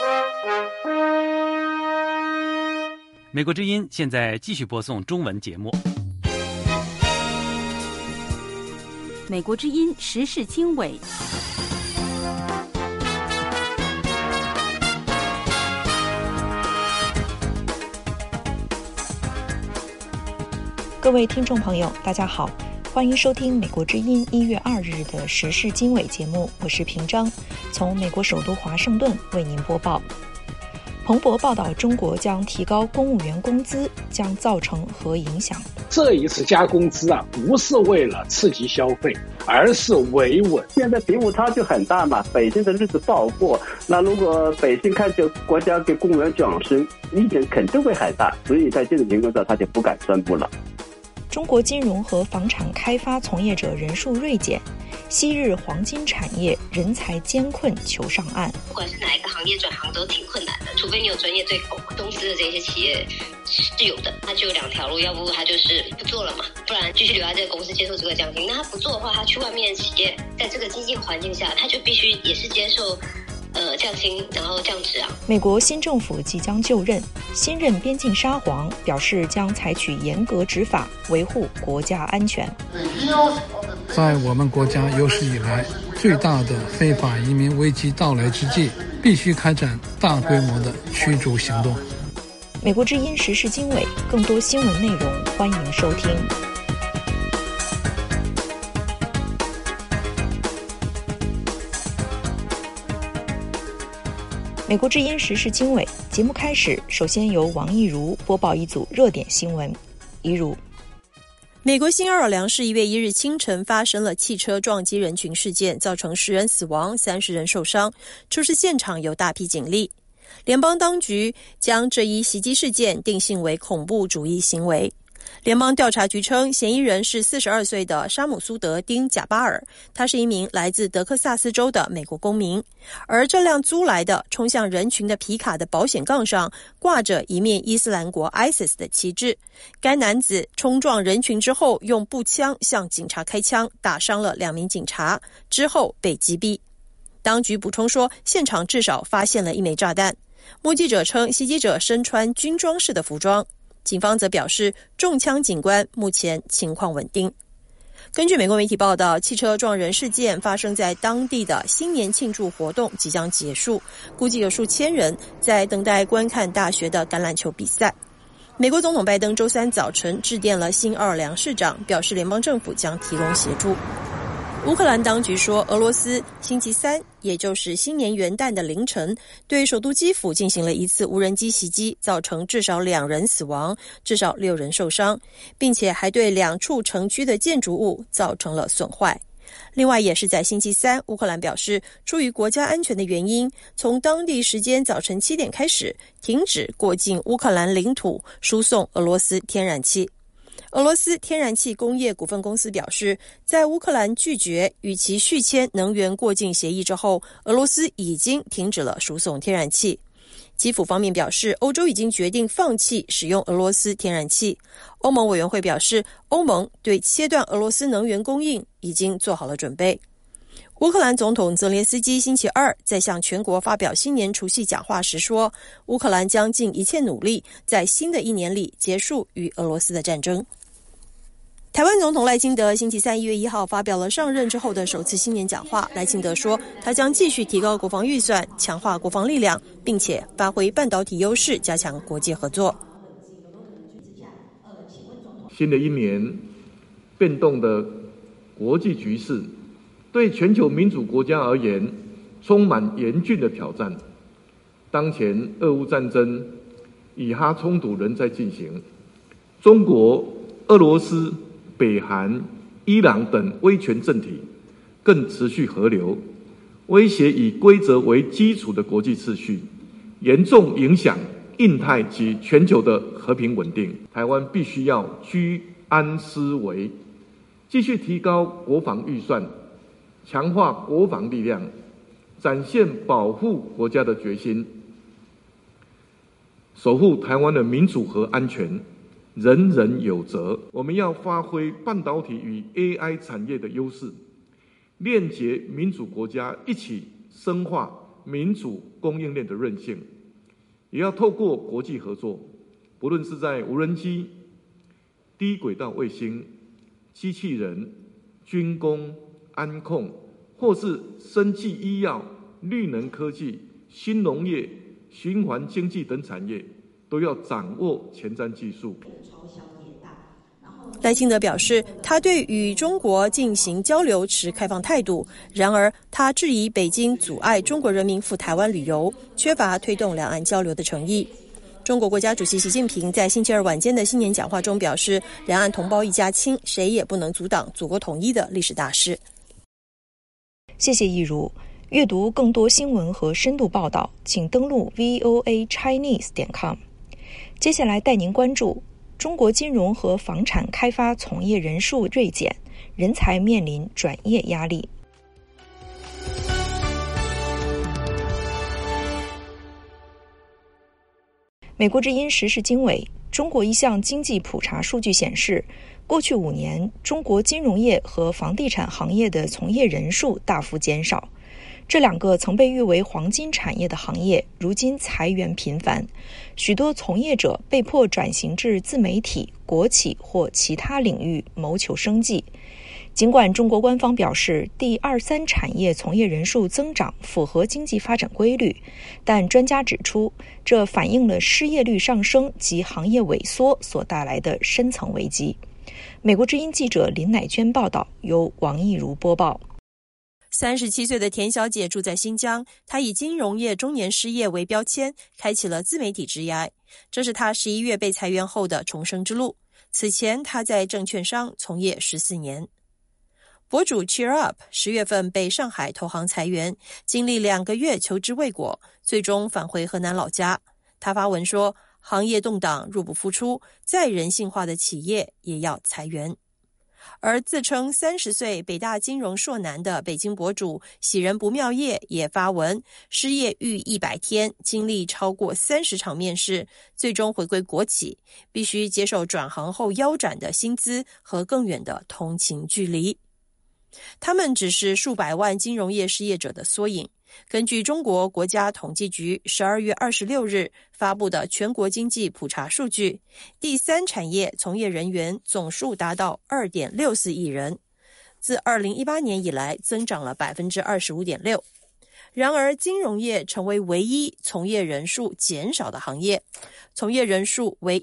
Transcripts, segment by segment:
美国之音现在继续播送中文节目。 美国之音时事经纬。 各位听众朋友，大家好，欢迎收听美国之音1月2日的时事经纬节目，我是平章，从美国首都华盛顿为您播报。彭博报道，中国将提高公务员工资，将造成何影响？ 这一次加工资不是为了刺激消费，而是维稳。 现在贫富差距很大嘛，百姓的日子不好过。那如果百姓看着国家给公务员涨薪，意见肯定会很大，所以在这种情况下，他就不敢宣布了。 中国金融和房产开发从业者人数锐减，昔日黄金产业人才艰困求上岸。 不管是哪一个行业转行都挺困难的，除非你有专业对口，公司的这些企业是有的，那就有两条路，要不他就是不做了嘛，不然继续留在这个公司接受这个降薪。那他不做的话，他去外面的企业，在这个经济环境下，他就必须也是接受降薪，然后降职啊。 美国新政府即将就任，新任边境沙皇表示将采取严格执法，维护国家安全。 在我们国家有史以来最大的非法移民危机到来之际，必须开展大规模的驱逐行动。 美国之音时事经纬，更多新闻内容欢迎收听。美国之音时事经纬节目开始，首先由王一如播报一组热点新闻。一如， 美国新奥尔良市1月1日清晨发生了汽车撞击人群事件，造成10人死亡，30人受伤。出事现场有大批警力。联邦当局将这一袭击事件定性为恐怖主义行为。联邦调查局称，嫌疑人是42岁的沙姆苏德丁·贾巴尔，他是一名来自德克萨斯州的美国公民。而这辆租来的冲向人群的皮卡的保险杠上挂着一面伊斯兰国 ISIS 的旗帜。该男子冲撞人群之后，用步枪向警察开枪，打伤了2名警察，之后被击毙。当局补充说，现场至少发现了1枚炸弹。目击者称，袭击者身穿军装式的服装。警方则表示，中枪警官目前情况稳定。根据美国媒体报道，汽车撞人事件发生在当地的新年庆祝活动即将结束，估计有数千人在等待观看大学的橄榄球比赛。美国总统拜登周三早晨致电了新奥尔良市长，表示联邦政府将提供协助。乌克兰当局说，俄罗斯星期三，也就是新年元旦的凌晨，对首都基辅进行了一次无人机袭击，造成至少2人死亡，至少6人受伤，并且还对2处城区的建筑物造成了损坏。另外，也是在星期三，乌克兰表示，出于国家安全的原因，从当地时间早晨7点开始，停止过境乌克兰领土输送俄罗斯天然气。俄罗斯天然气工业股份公司表示，在乌克兰拒绝与其续签能源过境协议之后，俄罗斯已经停止了输送天然气。基辅方面表示，欧洲已经决定放弃使用俄罗斯天然气。欧盟委员会表示，欧盟对切断俄罗斯能源供应已经做好了准备。乌克兰总统泽连斯基星期二在向全国发表新年除夕讲话时说，乌克兰将尽一切努力，在新的1年里结束与俄罗斯的战争。台湾总统赖清德星期三1月1号发表了上任之后的首次新年讲话。赖清德说，他将继续提高国防预算，强化国防力量，并且发挥半导体优势，加强国际合作。 新的1年，变动的国际局势对全球民主国家而言充满严峻的挑战。当前俄乌战争、以哈冲突仍在进行，中国、俄罗斯、北韩、伊朗等威权政体更持续合流，威胁以规则为基础的国际秩序，严重影响印太及全球的和平稳定。台湾必须要居安思危，继续提高国防预算，强化国防力量，展现保护国家的决心，守护台湾的民主和安全，人人有责。我们要发挥半导体与 AI 产业的优势，链结民主国家，一起深化民主供应链的韧性，也要透过国际合作，不论是在无人机、低轨道卫星、机器人、军工、安控，或是生技医药、绿能科技、新农业、循环经济等产业，都要掌握前瞻技术。 赖清德表示，他对与中国进行交流持开放态度，然而他质疑北京阻碍中国人民赴台湾旅游，缺乏推动两岸交流的诚意。中国国家主席习近平在星期二晚间的新年讲话中表示，两岸同胞一家亲，谁也不能阻挡祖国统一的历史大事。 谢谢易如。阅读更多新闻和深度报道，请登录 voachinese.com。 接下来带您关注中国金融和房产开发从业人数锐减，人才面临转业压力。美国之音时事经纬，中国一项经济普查数据显示，过去5年，中国金融业和房地产行业的从业人数大幅减少。这两个曾被誉为黄金产业的行业，如今裁员频繁，许多从业者被迫转型至自媒体、国企或其他领域谋求生计。尽管中国官方表示第2、3产业从业人数增长符合经济发展规律，但专家指出，这反映了失业率上升及行业萎缩所带来的深层危机。美国之音记者林乃娟报道，由王艺如播报。 37岁的田小姐住在新疆，她以金融业中年失业为标签，开启了自媒体职涯。这是她11月被裁员后的重生之路。此前，她在证券商从业14年。博主 Cheer Up 10月份被上海投行裁员，经历2个月求之未果，最终返回河南老家。他发文说，行业动荡，入不敷出，再人性化的企业也要裁员。而自称30岁北大金融硕男的北京博主喜人不妙业也发文，失业逾100天，经历超过30场面试，最终回归国企，必须接受转行后腰斩的薪资和更远的通勤距离。他们只是数百万金融业失业者的缩影。根据中国国家统计局12月26日发布的全国经济普查数据，第3产业从业人员总数达到 2.64 亿人，自2018年以来增长了 25.6%。然而，金融业成为唯一从业人数减少的行业，从业人数为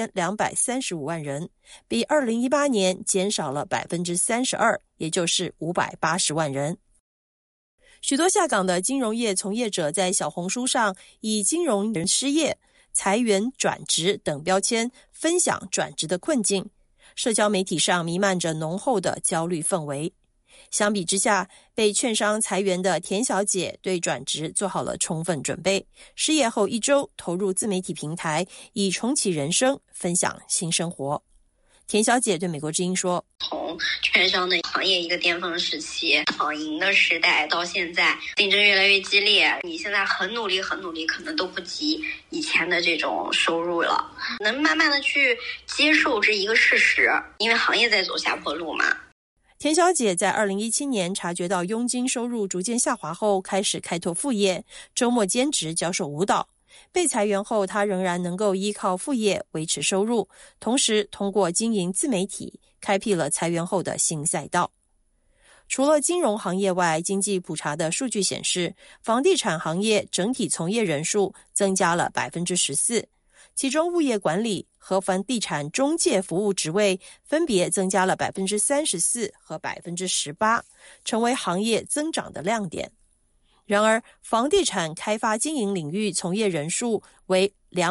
1235万人，比2018年减少了 32%， 也就是580万人。许多下岗的金融业从业者在小红书上以金融人失业、裁员、转职等标签分享转职的困境，社交媒体上弥漫着浓厚的焦虑氛围。相比之下，被券商裁员的田小姐对转职做好了充分准备，失业后1周投入自媒体平台，以重启人生，分享新生活。田小姐对美国之音说， 从券商的行业一个巅峰时期，躺赢的时代到现在，竞争越来越激烈，你现在很努力，可能都不及以前的这种收入了。能慢慢的去接受这一个事实，因为行业在走下坡路嘛。 田小姐在2017年察觉到佣金收入逐渐下滑后，开始开拓副业，周末兼职教授舞蹈。被裁员后，她仍然能够依靠副业维持收入，同时通过经营自媒体，开辟了裁员后的新赛道。除了金融行业外，经济普查的数据显示，房地产行业整体从业人数增加了 14%， 其中物业管理和房地产中介服务职位分别增加了 34% 和 18%， 成为行业增长的亮点。然而，房地产开发经营领域从业人数为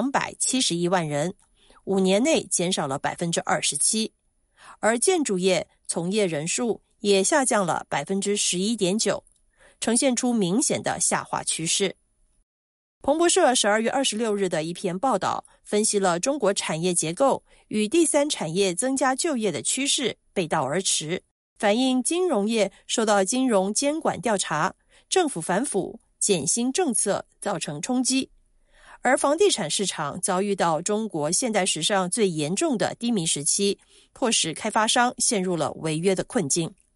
271万人，5年内减少了 27%， 而建筑业从业人数也下降了 11.9%， 呈现出明显的下滑趋势。彭博社12月26日的一篇报道分析了中国产业结构与第3产业增加就业的趋势背道而驰，反映金融业受到金融监管调查、政府反腐、减薪政策造成冲击，而房地产市场遭遇到中国现代史上最严重的低迷时期，迫使开发商陷入了违约的困境。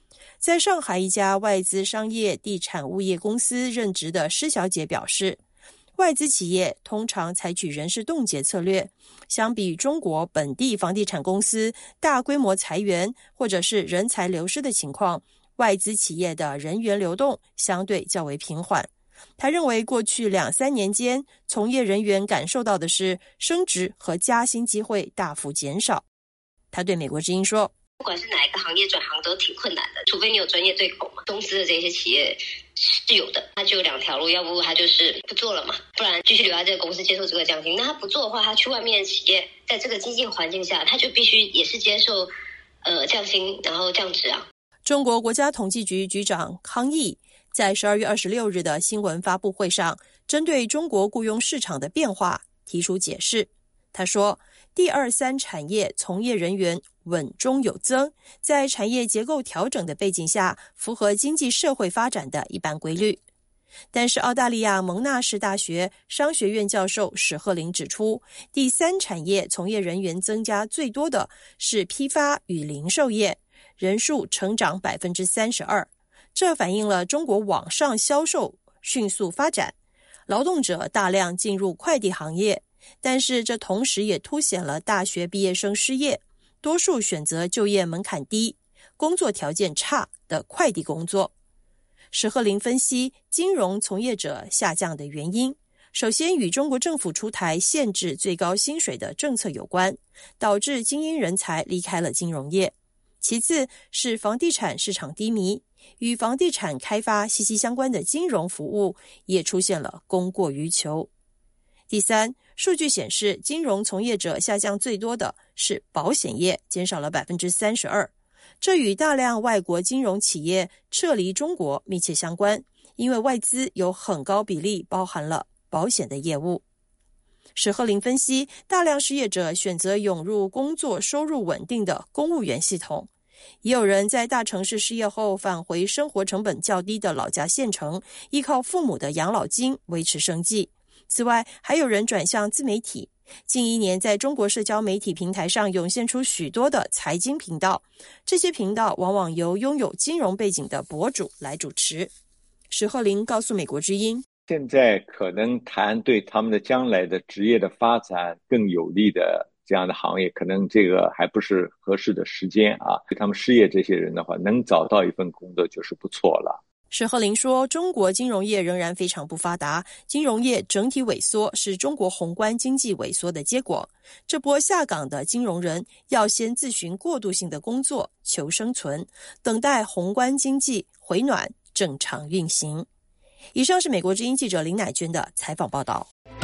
在上海一家外资商业地产物业公司任职的施小姐表示，外资企业通常采取人事冻结策略，相比中国本地房地产公司大规模裁员或者是人才流失的情况，外资企业的人员流动相对较为平缓。他认为过去2-3年间，从业人员感受到的是升职和加薪机会大幅减少。他对美国之音说， 不管是哪一个行业转行都挺困难的，除非你有专业对口嘛。公司的这些企业是有的，他就有2条路，要不他就是不做了嘛，不然继续留在这个公司接受这个降薪。那他不做的话，他去外面的企业，在这个经济环境下，他就必须也是接受降薪，然后降职啊。 中国国家统计局局长康毅在12月26日的新闻发布会上，针对中国雇佣市场的变化提出解释。他说，第2、3产业从业人员稳中有增，在产业结构调整的背景下，符合经济社会发展的一般规律。但是澳大利亚蒙纳士大学商学院教授史鹤林指出，第3产业从业人员增加最多的是批发与零售业，人数成长 32%， 这反映了中国网上销售迅速发展，劳动者大量进入快递行业，但是这同时也凸显了大学毕业生失业，多数选择就业门槛低、工作条件差的快递工作。史鹤林分析金融从业者下降的原因，首先与中国政府出台限制最高薪水的政策有关，导致精英人才离开了金融业。其次是房地产市场低迷，与房地产开发息息相关的金融服务也出现了供过于求。第三，数据显示金融从业者下降最多的是保险业，减少了 32%， 这与大量外国金融企业撤离中国密切相关，因为外资有很高比例包含了保险的业务。史鹤林分析，大量失业者选择涌入工作收入稳定的公务员系统，也有人在大城市失业后返回生活成本较低的老家县城，依靠父母的养老金维持生计。此外，还有人转向自媒体。近1年，在中国社交媒体平台上涌现出许多的财经频道，这些频道往往由拥有金融背景的博主来主持。史鹤林告诉美国之音， 现在可能谈对他们的将来的职业的发展更有利的这样的行业，可能这个还不是合适的时间啊。对他们失业这些人的话，能找到一份工作就是不错了。 史鹤林说，中国金融业仍然非常不发达，金融业整体萎缩是中国宏观经济萎缩的结果。这波下岗的金融人要先自寻过渡性的工作求生存，等待宏观经济回暖正常运行。以上是美国之音记者林乃娟的采访报道。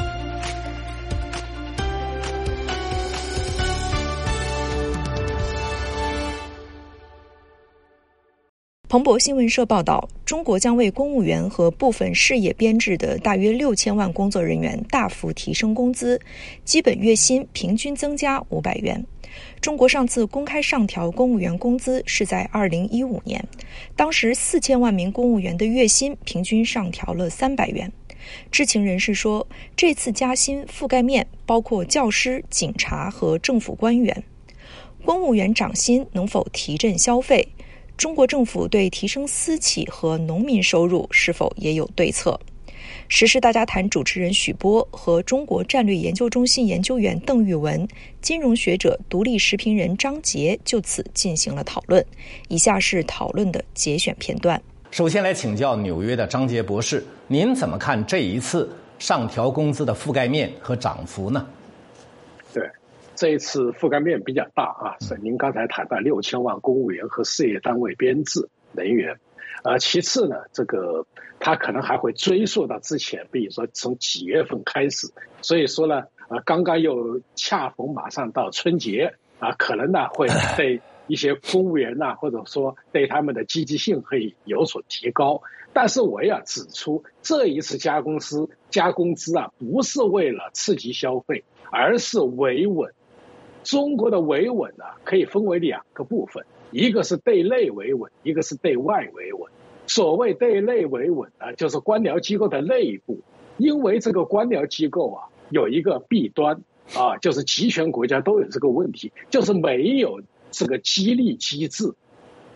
彭博新闻社报道，中国将为公务员和部分事业编制的大约6000万工作人员大幅提升工资，基本月薪平均增加500元。中国上次公开上调公务员工资是在2015年，当时4000万名公务员的月薪平均上调了300元。知情人士说，这次加薪覆盖面包括教师、警察和政府官员。公务员涨薪能否提振消费？中国政府对提升私企和农民收入是否也有对策？时事大家谈主持人许波和中国战略研究中心研究员邓玉文、金融学者、独立时评人张杰就此进行了讨论。以下是讨论的节选片段。 首先来请教纽约的张杰博士，您怎么看这一次上调工资的覆盖面和涨幅呢？ 对，这一次覆盖面比较大啊，是您刚才谈到6000万公务员和事业单位编制人员。其次呢，这个他可能还会追溯到之前，比如说从几月份开始。所以说呢，刚刚又恰逢马上到春节啊，可能呢会对一些公务员呐，或者说对他们的积极性会有所提高。但是我要指出，这一次加工资啊，不是为了刺激消费，而是维稳。中国的维稳呢，可以分为2个部分，一个是对内维稳，一个是对外维稳。所谓对内维稳呢，就是官僚机构的内部，因为这个官僚机构啊有一个弊端啊，就是集权国家都有这个问题，就是没有这个激励机制。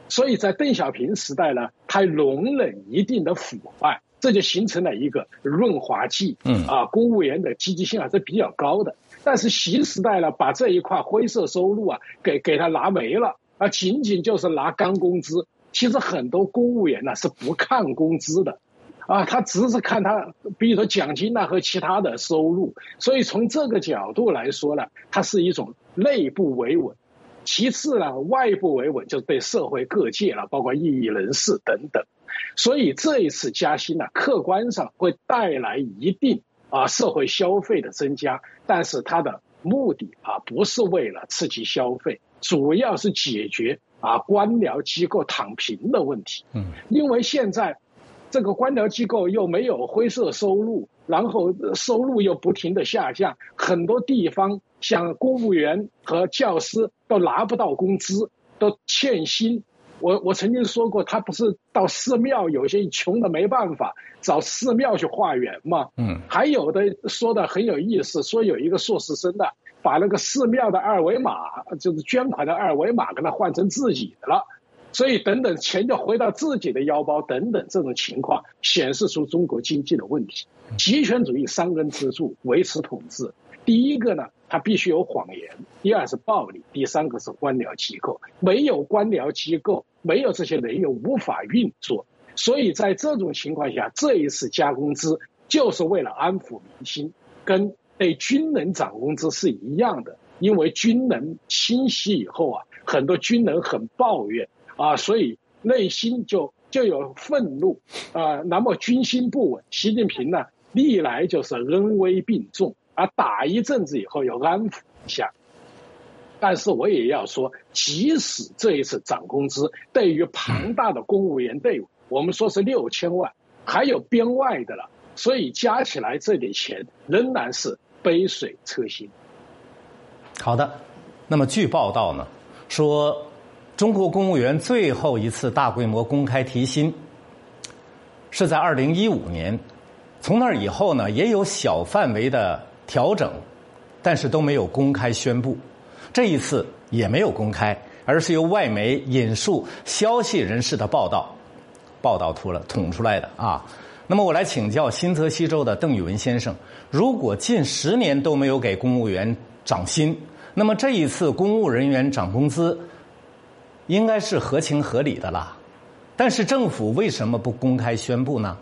所以在邓小平时代呢，它容忍一定的腐败，这就形成了一个润滑剂。公务员的积极性还是比较高的。但是习时代呢，把这一块灰色收入给它拿没了，仅仅就是拿干工资。其实很多公务员呢是不看工资的，他只是看他比如说奖金和其他的收入。所以从这个角度来说呢，它是一种内部维稳。其次呢，外部维稳就是对社会各界了，包括异议人士等等。所以这一次加薪呢，客观上会带来一定社会消费的增加，但是它的目的不是为了刺激消费，主要是解决官僚机构躺平的问题。因为现在这个官僚机构又没有灰色收入，然后收入又不停的下降，很多地方像公务员和教师都拿不到工资，都欠薪。我曾经说过，他不是到寺庙，有些穷的没办法找寺庙去化缘嘛。还有的说的很有意思，说有一个硕士生的把那个寺庙的二维码，就是捐款的二维码，给他换成自己的了。所以等等，钱就回到自己的腰包，等等，这种情况显示出中国经济的问题。极权主义3根支柱维持统治，第一个呢，它必须有谎言；第二是暴力；第三个是官僚机构。没有官僚机构，没有这些人员无法运作。所以在这种情况下，这一次加工资就是为了安抚民心，跟对军人涨工资是一样的。因为军人清洗以后很多军人很抱怨所以内心就有愤怒那么军心不稳。习近平呢，历来就是恩威并重，打一阵子以后又安抚一下。但是我也要说，即使这一次涨工资，对于庞大的公务员队伍，我们说是6000万，还有编外的了，所以加起来这点钱仍然是杯水车薪。 好的，那么据报道呢，说中国公务员最后一次大规模公开提薪是在2015年，从那以后呢，也有小范围的调整，但是都没有公开宣布。这一次也没有公开，而是由外媒引述消息人士的报道捅出来的那么我来请教新泽西州的邓宇文先生，如果近10年都没有给公务员涨薪，那么这一次公务人员涨工资应该是合情合理的啦。但是政府为什么不公开宣布呢？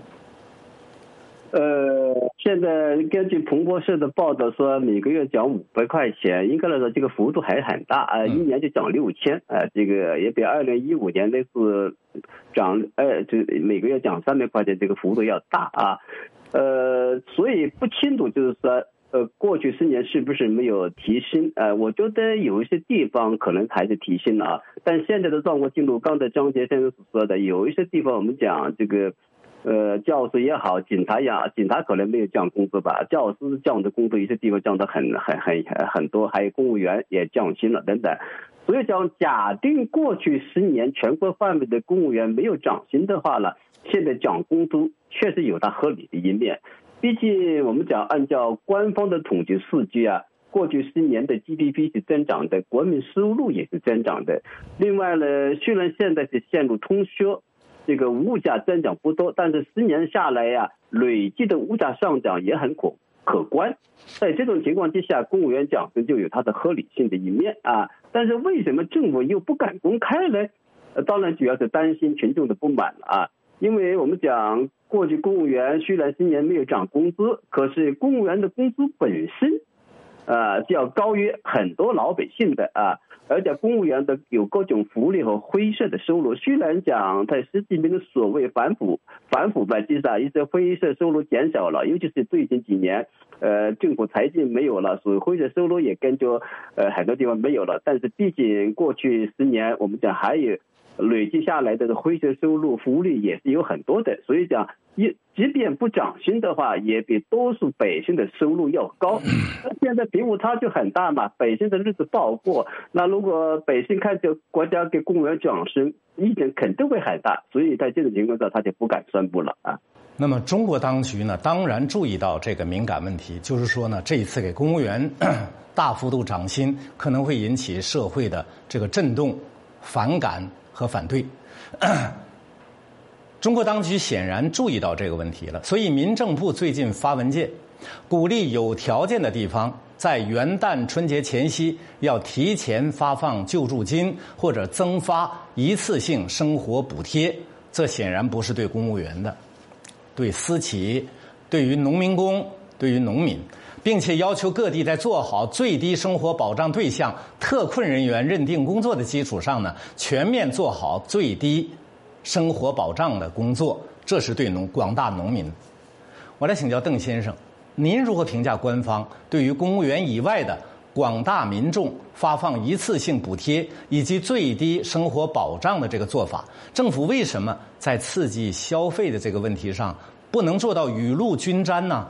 现在根据彭博社的报道说，每个月涨500块钱，应该来说这个幅度还很大一年就涨6000这个也比2015年那次涨就每个月涨300块钱这个幅度要大所以不清楚就是说过去10年是不是没有提薪我觉得有一些地方可能还是提薪了但现在的状况进入刚才张杰先生所说的，有一些地方我们讲这个教师也好，警察也好，警察可能没有降工资吧，教师降的工资有些地方降得很多，还有公务员也降薪了等等。所以讲，假定过去10年全国范围的公务员没有涨薪的话呢，现在涨工资确实有它合理的一面。毕竟我们讲按照官方的统计数据过去10年的 GDP 是增长的，国民收入也是增长的。另外呢，虽然现在是陷入通缩，这个物价增长不多，但是10年下来累计的物价上涨也很可观。在这种情况之下，公务员涨薪就有它的合理性的一面但是为什么政府又不敢公开呢？当然主要是担心群众的不满因为我们讲过去公务员虽然今年没有涨工资，可是公务员的工资本身就要高于很多老百姓的而且公务员的有各种福利和灰色的收入，虽然讲在习近平的所谓反腐败之下，一些灰色收入减少了，尤其是最近几年政府财政没有了，所以灰色收入也跟着很多地方没有了，但是毕竟过去10年我们讲还有累计下来的灰色收入福利也是有很多的，所以讲即便不涨薪的话，也比多数百姓的收入要高。现在贫富差距很大嘛，百姓的日子不好过。那如果百姓看着国家给公务员涨薪，意见肯定会很大，所以在这种情况下，他就不敢宣布了那么中国当局呢，当然注意到这个敏感问题，就是说呢，这一次给公务员大幅度涨薪，可能会引起社会的这个震动、反感、 和反对。中国当局显然注意到这个问题了，所以民政部最近发文件，鼓励有条件的地方在元旦春节前夕要提前发放救助金或者增发一次性生活补贴。这显然不是对公务员的，对私企，对于农民工，对于农民，并且要求各地在做好最低生活保障对象特困人员认定工作的基础上呢，全面做好最低生活保障的工作，这是对广大农民。我来请教邓先生，您如何评价官方对于公务员以外的广大民众发放一次性补贴以及最低生活保障的这个做法？政府为什么在刺激消费的这个问题上不能做到雨露均沾呢？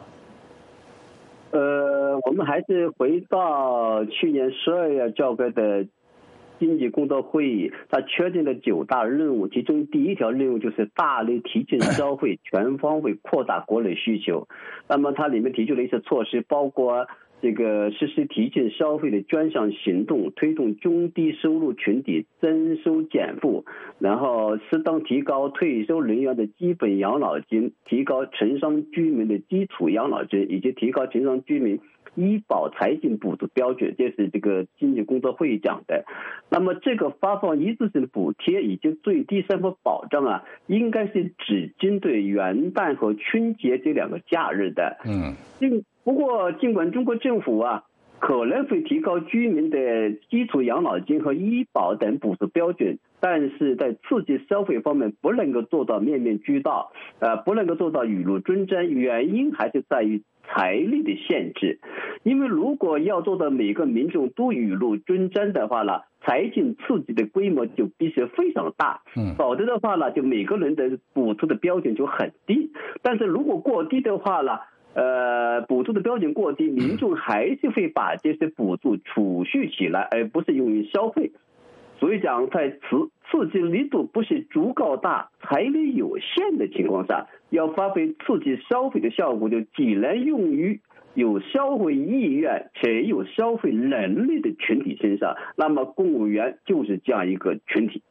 我们还是回到去年12月召开的经济工作会议，它确定了9大任务，其中第一条任务就是大力提振消费，全方位扩大国内需求。那么它里面提出了一些措施，包括这个实施提振消费的专项行动，推动中低收入群体增收减负，然后适当提高退休人员的基本养老金，提高城乡居民的基础养老金，以及提高城乡居民医保财政补助标准，这是这个经济工作会议讲的。那么这个发放一次性补贴以及最低生活保障啊，应该是只针对元旦和春节这2个假日的。不过尽管中国政府啊可能会提高居民的基础养老金和医保等补助标准，但是在刺激消费方面不能够做到面面俱到，不能够做到雨露均沾，原因还是在于财力的限制。因为如果要做到每个民众都雨露均沾的话呢，财政刺激的规模就必须非常大，否则的话呢，就每个人的补助的标准就很低。但是如果过低的话呢，补助的标准过低，民众还是会把这些补助储蓄起来，而不是用于消费。所以讲，在刺激力度不是足够大、财力有限的情况下，要发挥刺激消费的效果，就只能用于有消费意愿且有消费能力的群体身上。那么，公务员就是这样一个群体。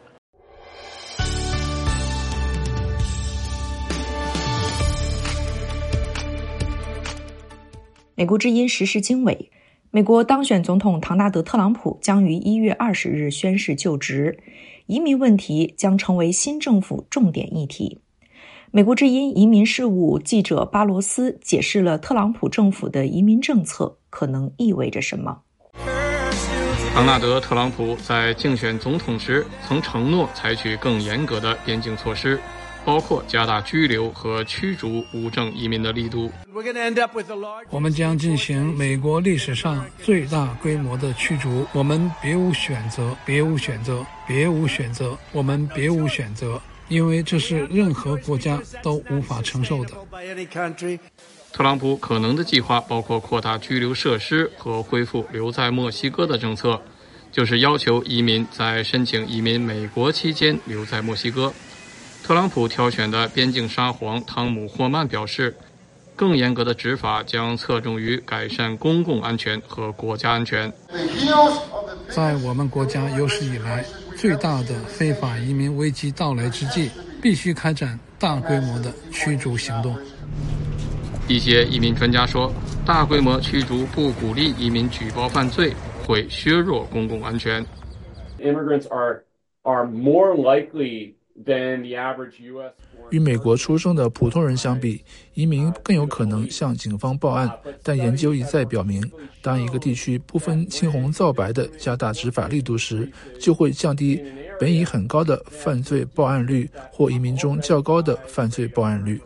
美国之音时事经纬，美国当选总统唐纳德·特朗普将于1月20日宣誓就职，移民问题将成为新政府重点议题。美国之音移民事务记者巴罗斯解释了特朗普政府的移民政策可能意味着什么。 唐纳德·特朗普在竞选总统时曾承诺采取更严格的边境措施，包括加大拘留和驱逐无证移民的力度。 我们将进行美国历史上最大规模的驱逐，我们别无选择，别无选择，别无选择，我们别无选择，因为这是任何国家都无法承受的。 特朗普可能的计划包括扩大拘留设施和恢复留在墨西哥的政策，就是要求移民在申请移民美国期间留在墨西哥。特朗普挑选的边境沙皇汤姆·霍曼表示，更严格的执法将侧重于改善公共安全和国家安全。 在我们国家有史以来最大的非法移民危机到来之际，必须开展大规模的驱逐行动。 一些移民专家说，大规模驱逐不鼓励移民举报犯罪，会削弱公共安全。 Immigrants are more likely 与美国出生的普通人相比，移民更有可能向警方报案，但研究一再表明，当一个地区不分青红皂白地加大执法力度时，就会降低本已很高的犯罪报案率或移民中较高的犯罪报案率。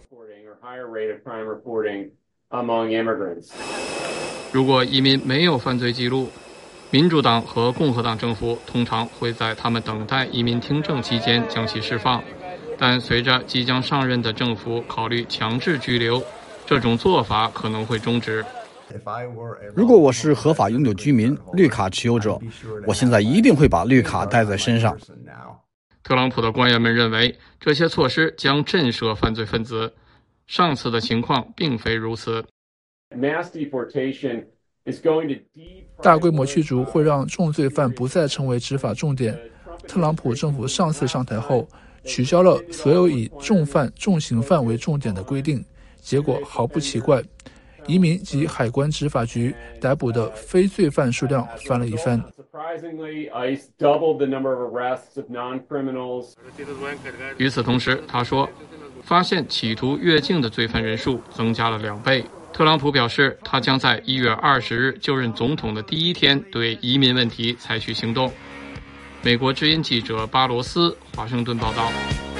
如果移民没有犯罪记录，民主党和共和党政府通常会在他们等待移民听证期间将其释放，但随着即将上任的政府考虑强制拘留，这种做法可能会终止。 如果我是合法永久居民、绿卡持有者，我现在一定会把绿卡带在身上。 特朗普的官员们认为，这些措施将震慑犯罪分子。上次的情况并非如此。 大规模驱逐会让重罪犯不再成为执法重点， 特朗普政府上次上台后，取消了所有以重刑犯为重点的规定，结果毫不奇怪，移民及海关执法局逮捕的非罪犯数量翻了一番。 与此同时，他说，发现企图越境的罪犯人数增加了2倍。特朗普表示，他将在1月20日就任总统的第一天对移民问题采取行动。美国之音记者巴罗斯，华盛顿报道。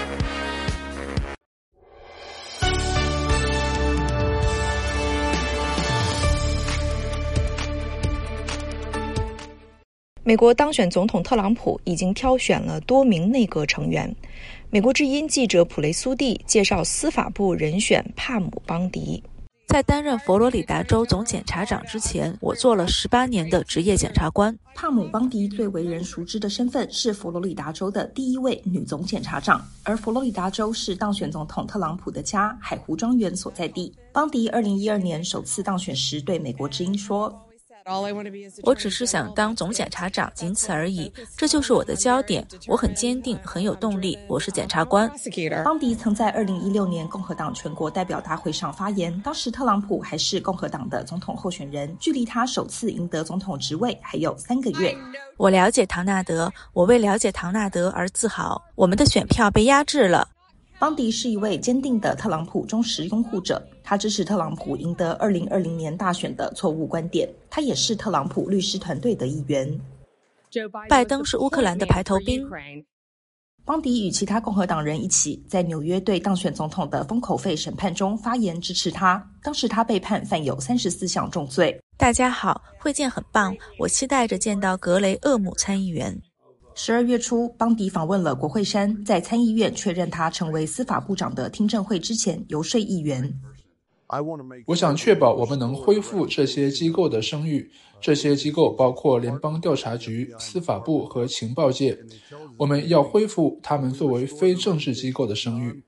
美国当选总统特朗普已经挑选了多名内阁成员。美国之音记者普雷苏蒂介绍司法部人选帕姆邦迪。 在担任佛罗里达州总检察长之前，我做了18年的职业检察官。 帕姆邦迪最为人熟知的身份是佛罗里达州的第一位女总检察长，而佛罗里达州是当选总统特朗普的家，海湖庄园所在地。邦迪2012年首次当选时对美国之音说， 我只是想当总检察长，仅此而已，这就是我的焦点。我很坚定，很有动力，我是检察官。 邦迪曾在2016年共和党全国代表大会上发言，当时特朗普还是共和党的总统候选人，距离他首次赢得总统职位还有3个月。 我了解唐纳德，我为了解唐纳德而自豪。我们的选票被压制了。 邦迪是一位坚定的特朗普忠实拥护者，他支持特朗普赢得2020年大选的错误观点，他也是特朗普律师团队的一员。 拜登是乌克兰的排头兵。 邦迪与其他共和党人一起在纽约对当选总统的封口费审判中发言支持他，当时他被判犯有34项重罪。 大家好，会见很棒，我期待着见到格雷厄姆参议员。 12月初，邦迪访问了国会山，在参议院确认他成为司法部长的听证会之前游说议员。 我想确保我们能恢复这些机构的声誉，这些机构包括联邦调查局、司法部和情报界。我们要恢复他们作为非政治机构的声誉。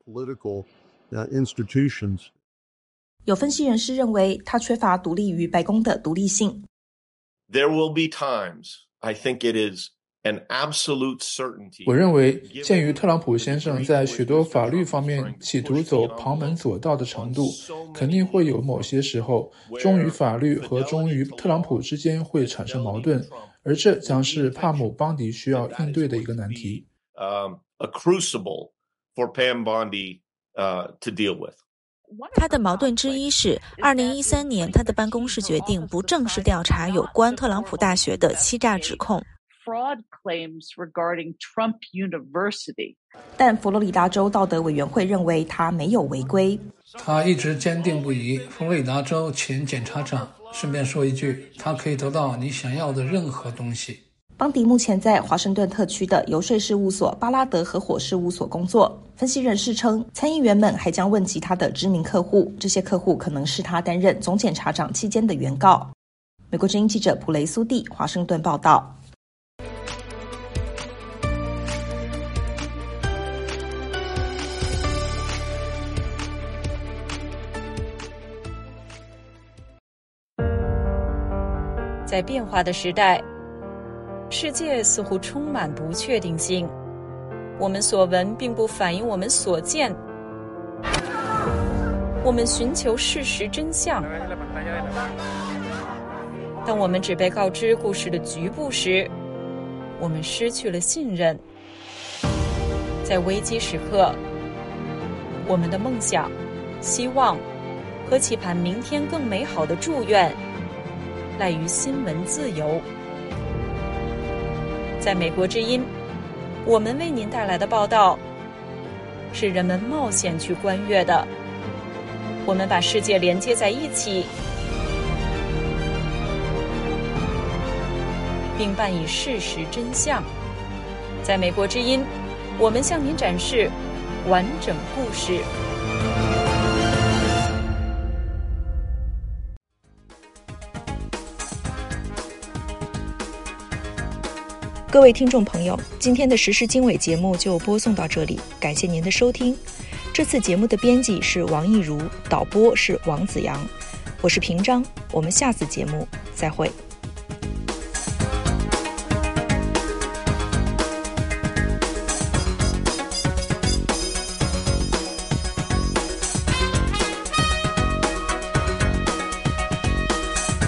有分析人士认为，他缺乏独立于白宫的独立性。 There will be times, I think it is an absolute certainty. 我认为，鉴于特朗普先生在许多法律方面企图走旁门左道的程度，肯定会有某些时候，忠于法律和忠于特朗普之间会产生矛盾，而这将是帕姆邦迪需要应对的一个难题。 A crucible for Pam Bondi to deal with. 他的矛盾之一是2013年他的办公室决定不正式调查有关特朗普大学的欺诈指控。 Fraud claims regarding Trump University. 但佛罗里达州道德委员会认为他没有违规。 他一直坚定不移。佛罗里达州前检察长，顺便说一句，他可以得到你想要的任何东西。 邦迪目前在华盛顿特区的游说事务所巴拉德合伙事务所工作。分析人士称，参议员们还将问及他的知名客户，这些客户可能是他担任总检察长期间的原告。美国之音记者普雷苏蒂，华盛顿报道。 在变化的时代，世界似乎充满不确定性。我们所闻并不反映我们所见。我们寻求事实真相。当我们只被告知故事的局部时，我们失去了信任。在危机时刻，我们的梦想、希望和期盼明天更美好的祝愿赖于新闻自由。在美国之音，我们为您带来的报道是人们冒险去观阅的。我们把世界连接在一起，并伴以事实真相。在美国之音，我们向您展示完整故事。 各位听众朋友，今天的时事经纬节目就播送到这里，感谢您的收听。这次节目的编辑是王艺如，导播是王子阳，我是平章，我们下次节目再会。